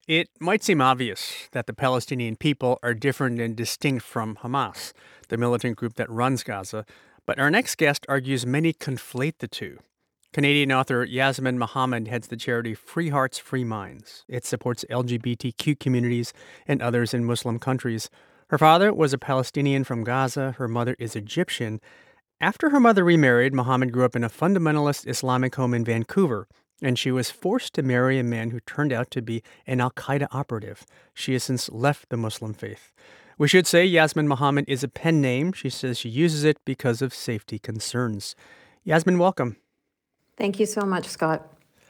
It might seem obvious that the Palestinian people are different and distinct from Hamas, the militant group that runs Gaza, but our next guest argues many conflate the two. Canadian author Yasmin Mohammed heads the charity Free Hearts, Free Minds. It supports LGBTQ communities and others in Muslim countries. Her father was a Palestinian from Gaza. Her mother is Egyptian. After her mother remarried, Mohammed grew up in a fundamentalist Islamic home in Vancouver, and she was forced to marry a man who turned out to be an Al Qaeda operative. She has since left the Muslim faith. We should say Yasmin Mohammed is a pen name. She says she uses it because of safety concerns. Yasmin, welcome. Thank you so much, Scott.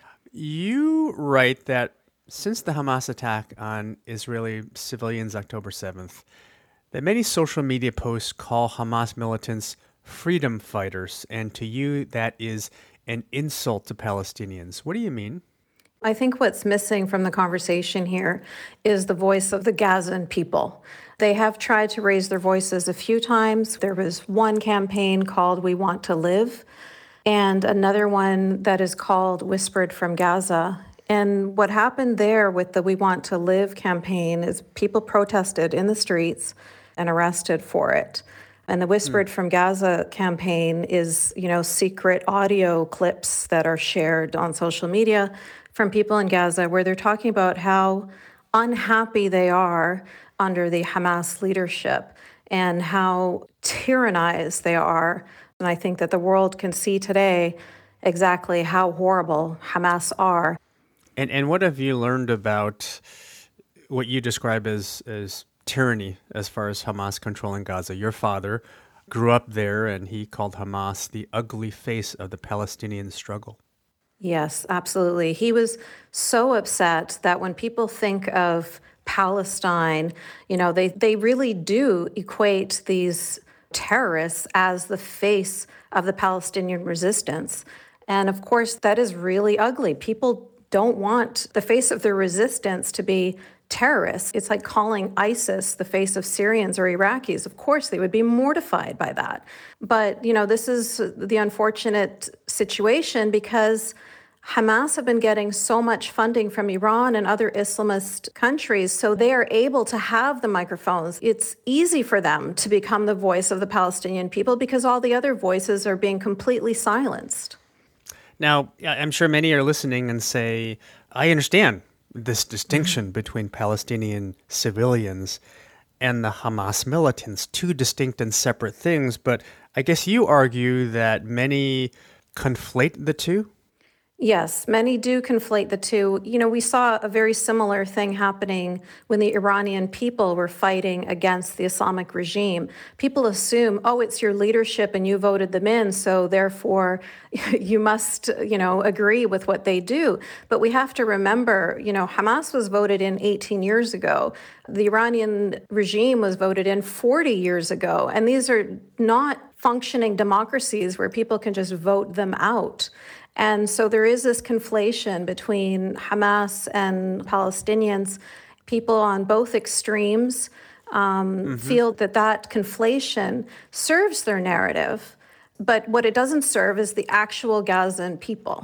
You write that since the Hamas attack on Israeli civilians October 7th, that many social media posts call Hamas militants freedom fighters, and to you that is an insult to Palestinians. What do you mean? I think what's missing from the conversation here is the voice of the Gazan people. They have tried to raise their voices a few times. There was one campaign called We Want to Live, and another one that is called Whispered from Gaza. And what happened there with the We Want to Live campaign is people protested in the streets and arrested for it. And the Whispered from Gaza campaign is, secret audio clips that are shared on social media from people in Gaza where they're talking about how unhappy they are under the Hamas leadership and how tyrannized they are. And I think that the world can see today exactly how horrible Hamas are. And what have you learned about what you describe as tyranny as far as Hamas controlling Gaza? Your father grew up there, and he called Hamas the ugly face of the Palestinian struggle. Yes, absolutely. He was so upset that when people think of Palestine, they really do equate these terrorists as the face of the Palestinian resistance. And of course, that is really ugly. People don't want the face of their resistance to be terrorists. It's like calling ISIS the face of Syrians or Iraqis. Of course, they would be mortified by that. But, this is the unfortunate situation because Hamas have been getting so much funding from Iran and other Islamist countries, so they are able to have the microphones. It's easy for them to become the voice of the Palestinian people because all the other voices are being completely silenced. Now, I'm sure many are listening and say, I understand this distinction between Palestinian civilians and the Hamas militants, two distinct and separate things, but I guess you argue that many conflate the two? Yes, many do conflate the two. We saw a very similar thing happening when the Iranian people were fighting against the Islamic regime. People assume, it's your leadership and you voted them in, so therefore you must, agree with what they do. But we have to remember, Hamas was voted in 18 years ago. The Iranian regime was voted in 40 years ago. And these are not functioning democracies where people can just vote them out. And so there is this conflation between Hamas and Palestinians. People on both extremes feel that conflation serves their narrative. But what it doesn't serve is the actual Gazan people.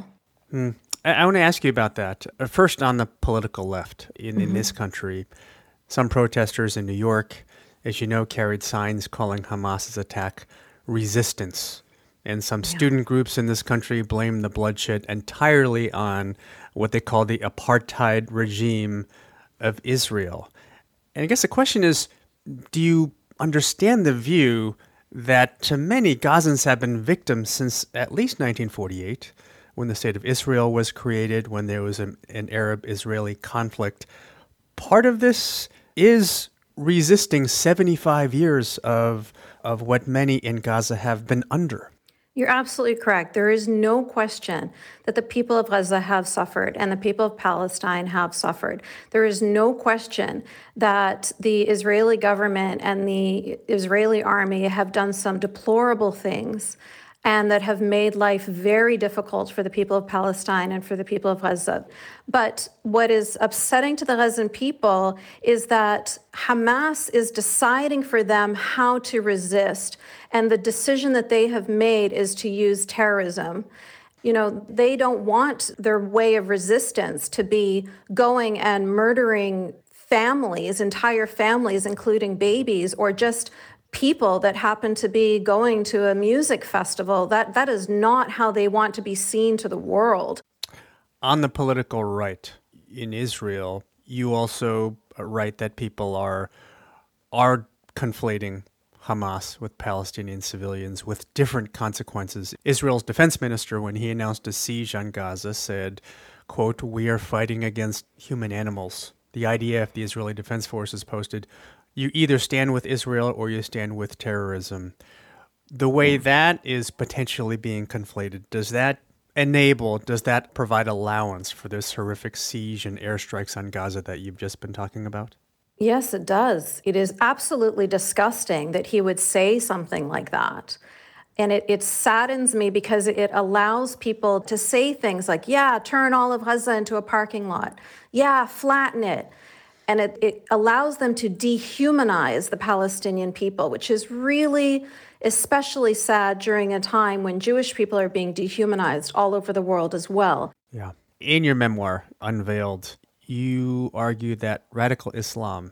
I want to ask you about that. First, on the political left in this country, some protesters in New York, as you know, carried signs calling Hamas's attack resistance. And some student groups in this country blame the bloodshed entirely on what they call the apartheid regime of Israel. And I guess the question is, do you understand the view that to many, Gazans have been victims since at least 1948, when the State of Israel was created, when there was an Arab-Israeli conflict? Part of this is resisting 75 years of what many in Gaza have been under. You're absolutely correct. There is no question that the people of Gaza have suffered and the people of Palestine have suffered. There is no question that the Israeli government and the Israeli army have done some deplorable things and that have made life very difficult for the people of Palestine and for the people of Gaza. But what is upsetting to the Gazan people is that Hamas is deciding for them how to resist, and the decision that they have made is to use terrorism. They don't want their way of resistance to be going and murdering families, entire families, including babies, or just people that happen to be going to a music festival. That is not how they want to be seen to the world. On the political right in Israel, you also write that people are conflating Hamas with Palestinian civilians with different consequences. Israel's defense minister, when he announced a siege on Gaza, said, quote, "We are fighting against human animals." The IDF, the Israeli Defense Forces, posted, "You either stand with Israel or you stand with terrorism." The way that is potentially being conflated, does that provide allowance for this horrific siege and airstrikes on Gaza that you've just been talking about? Yes, it does. It is absolutely disgusting that he would say something like that. And it saddens me because it allows people to say things like, yeah, turn all of Gaza into a parking lot. Yeah, flatten it. And it allows them to dehumanize the Palestinian people, which is really especially sad during a time when Jewish people are being dehumanized all over the world as well. Yeah. In your memoir, Unveiled, you argue that radical Islam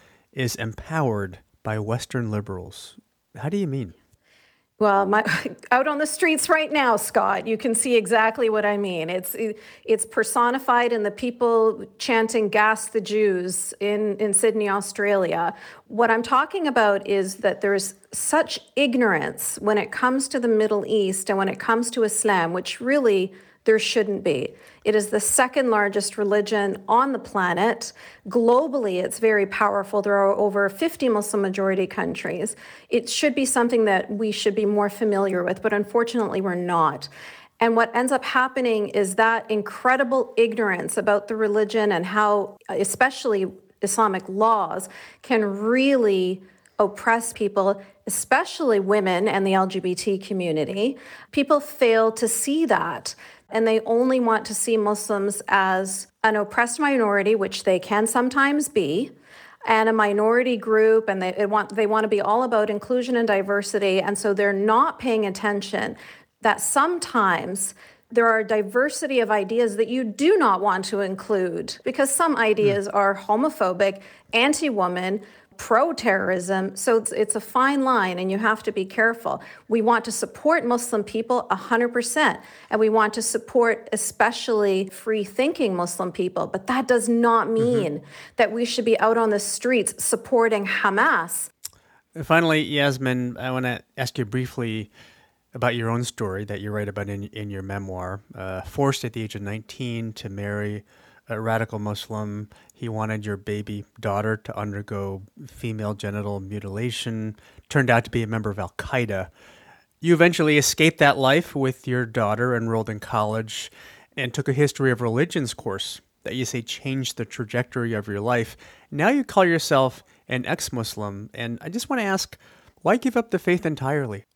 is empowered by Western liberals. How do you mean? Well, out on the streets right now, Scott, you can see exactly what I mean. It's personified in the people chanting "Gas the Jews" in Sydney, Australia. What I'm talking about is that there's such ignorance when it comes to the Middle East and when it comes to Islam, which really there shouldn't be. It is the second largest religion on the planet. Globally, it's very powerful. There are over 50 Muslim majority countries. It should be something that we should be more familiar with, but unfortunately, we're not. And what ends up happening is that incredible ignorance about the religion and how, especially Islamic laws, can really oppress people, especially women and the LGBT community. People fail to see that. And they only want to see Muslims as an oppressed minority, which they can sometimes be, and a minority group, and they want to be all about inclusion and diversity. And so they're not paying attention that sometimes there are a diversity of ideas that you do not want to include, because some ideas are homophobic, anti-woman, pro-terrorism. So it's a fine line, and you have to be careful. We want to support Muslim people 100%, and we want to support especially free-thinking Muslim people. But that does not mean that we should be out on the streets supporting Hamas. Finally, Yasmin, I want to ask you briefly about your own story that you write about in your memoir. Forced at the age of 19 to marry a radical Muslim. He wanted your baby daughter to undergo female genital mutilation. Turned out to be a member of Al-Qaeda. You eventually escaped that life with your daughter, enrolled in college, and took a history of religions course that you say changed the trajectory of your life. Now you call yourself an ex-Muslim, and I just want to ask, why give up the faith entirely?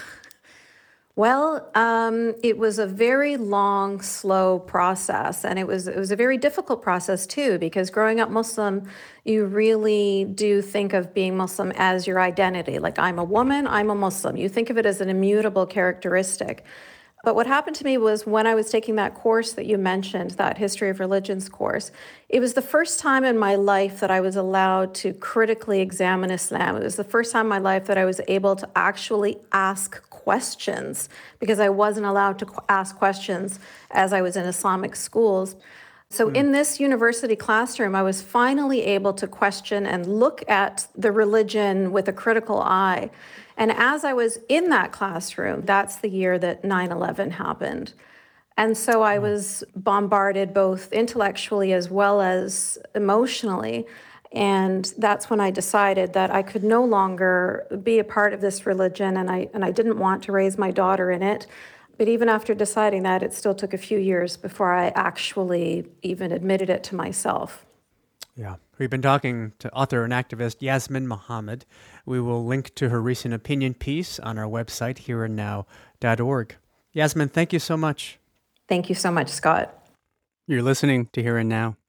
Well, it was a very long, slow process, and it was a very difficult process too, because growing up Muslim, you really do think of being Muslim as your identity. Like, I'm a woman, I'm a Muslim. You think of it as an immutable characteristic. But what happened to me was when I was taking that course that you mentioned, that History of Religions course, it was the first time in my life that I was allowed to critically examine Islam. It was the first time in my life that I was able to actually ask questions, because I wasn't allowed to ask questions as I was in Islamic schools. So in this university classroom, I was finally able to question and look at the religion with a critical eye. And as I was in that classroom, that's the year that 9/11 happened. And so I was bombarded both intellectually as well as emotionally. And that's when I decided that I could no longer be a part of this religion, and I didn't want to raise my daughter in it. But even after deciding that, it still took a few years before I actually even admitted it to myself. Yeah. We've been talking to author and activist Yasmin Mohammed. We will link to her recent opinion piece on our website, hereandnow.org. Yasmin, thank you so much. Thank you so much, Scott. You're listening to Here and Now.